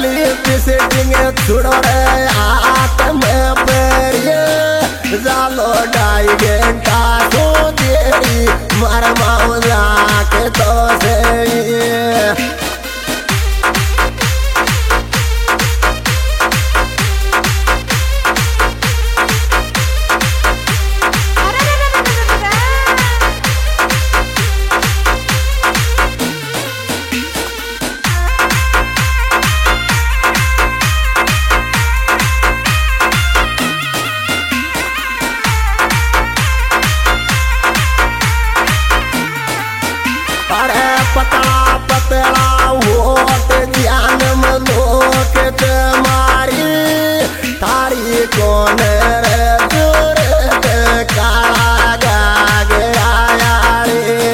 Lipstick छुड़ो रे हाथ में पेरिए जालो ढाई घंटा सो देरी मार माउला के तो से पतला पतला होट ध्यान में लोक मारी तारी कौन रे जोर काला गागरा रे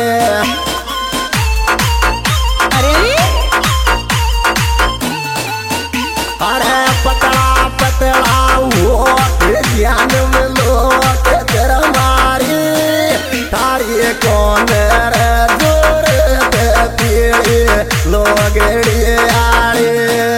अरे पतला पतला होट ध्यान में लोक मारी तारी कौन रे लोगड़ी आड़े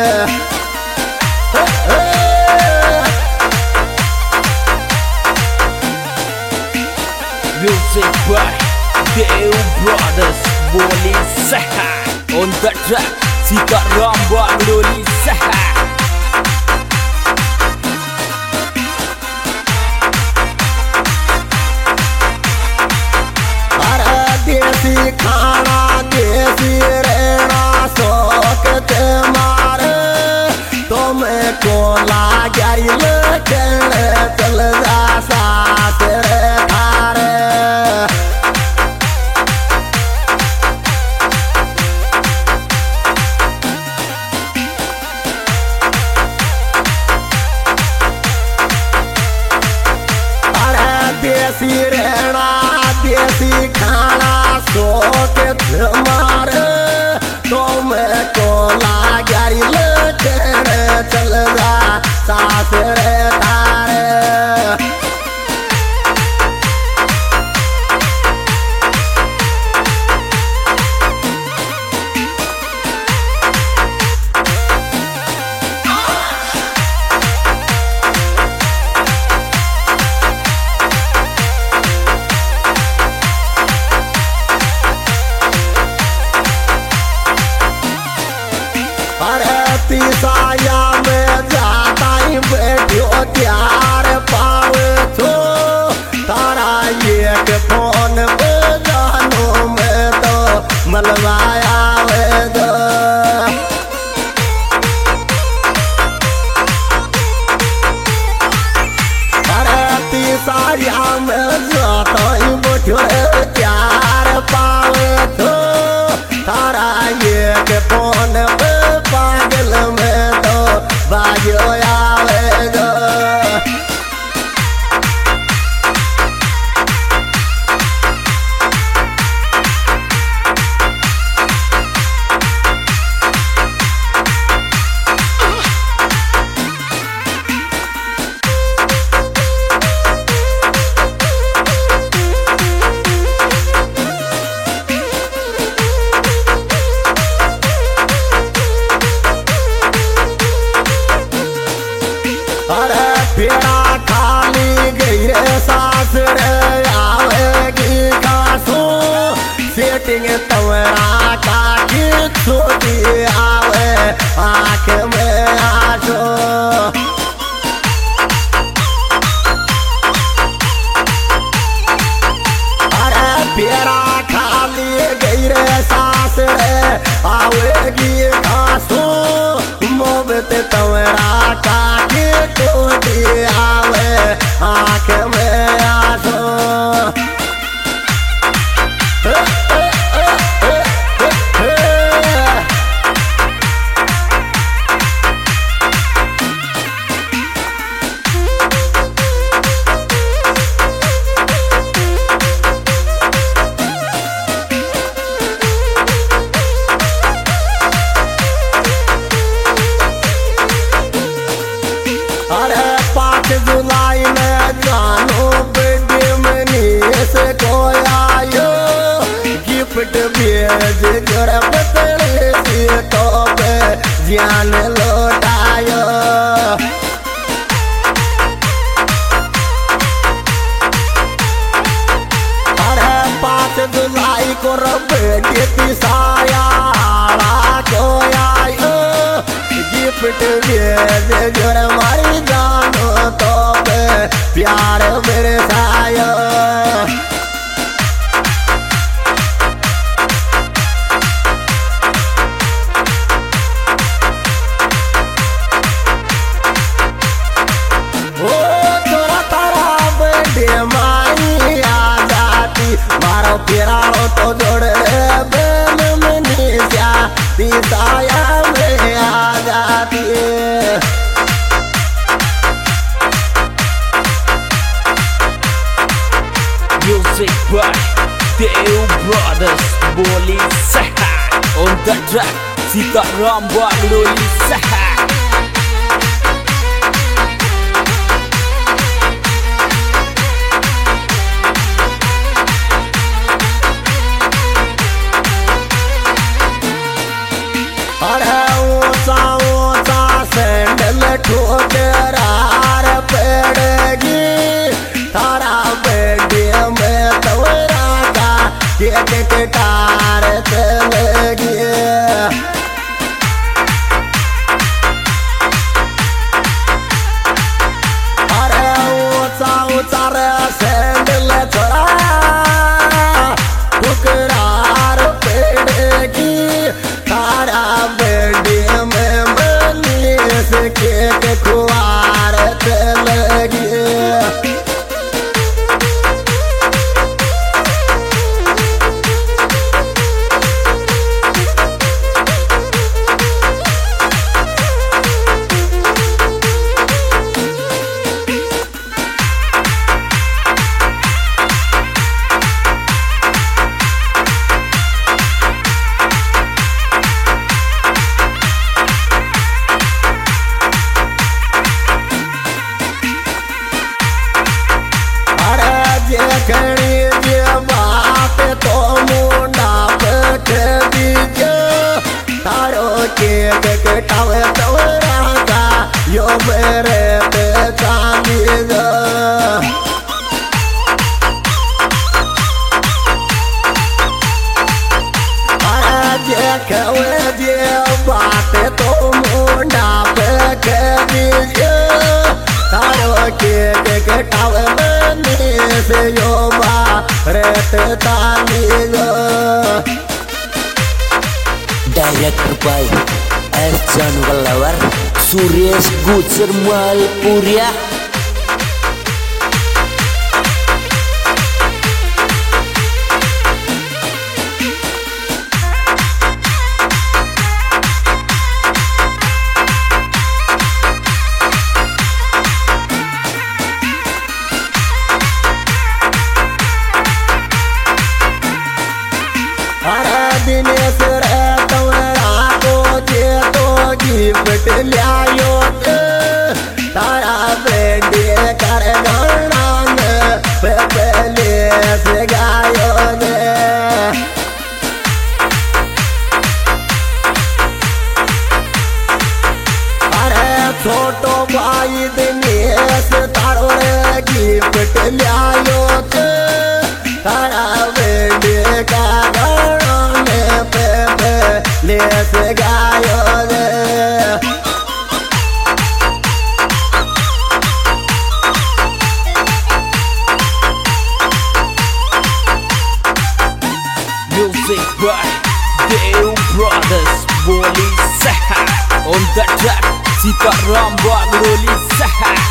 Music by Deo Brothers Boli Saha on the track Sita Ramba Loli Saha अरे देसी खाना देसी रहना शौक मारे तुम्हें को लागल चल जा साथ रे थारे अरे देसी रहना देसी खाना शौक मारे तुम्हें को लागल चल जा साथ रे तारे साया में जाता ही बैठो त्यार पावे तो तारा एक फोन पे जानो में तो मलवाया वे दो अरे साया में जाता ही बैठो त्यार पावे तो तारा एक फोन पे पागल में तो बाजो आवेगा अरे पेड़ा खाली गई रे सास रे आवेगी कासू सेटिंग तवरा काकी छोटी आवे आँख में आजो अरे पेड़ा खाली गई रे सास रे आवेगी कासू मोबत तवरा काकी टूटी आवे आँख में आंसू अरे 5 जुलाई में जानो बेटे मनी से कोई आयो गिफ्ट भेज कर पतले से तो पे जान लो बाट ये जोर मारी जानो तो पे प्यार बरसायो तो जोड़े बेन में निशा पिसाया में आ जाती Music by Deo Brothers Boleh Sehat. On the track Sitaram Bagdoli Sehat. Sandal ठोकरार पड़ेगी तारा बेटे में तोरा का केक कटार चलेगी अरे ऊंचा ऊंचा रे सैंडल छोड़ा ठोकरार पड़ेगी तारा बेटे में केक खुआर चलेगी खड़ी जे बात तो मुंडा बैठ दीजिए तारो केक कटावे तोरा का यो मेरे पे चांदी गो जे खवे जे बात तो मुंडा बैठ दीजिए तारो केक कटावे से यो बात ताली गो Director by S. Janugalawar Suresh Gucer Malpuria. Dinesh रे तोरा को जे तो गिफ्ट लियायो तारा बेटे कर गाना पे पहले से गायो ने अरे छोटो भाई दिनेश तारो रे गिफ्ट लियायो तारा बेटे का लेस गायो रे Music by Deo Brothers Boleh Sehat. On the track Sitaram Bagdoli Sehat.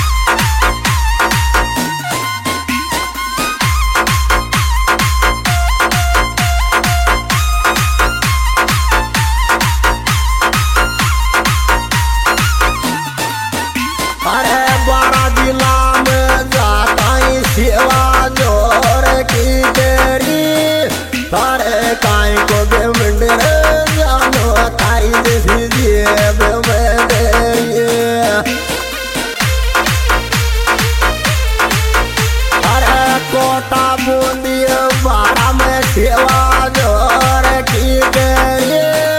सेवा जोर की तेरी तारे काय को बेमंड जानो तारी जैसी जेब में तेरी अरे कोटा बूंदी बारा में सेवा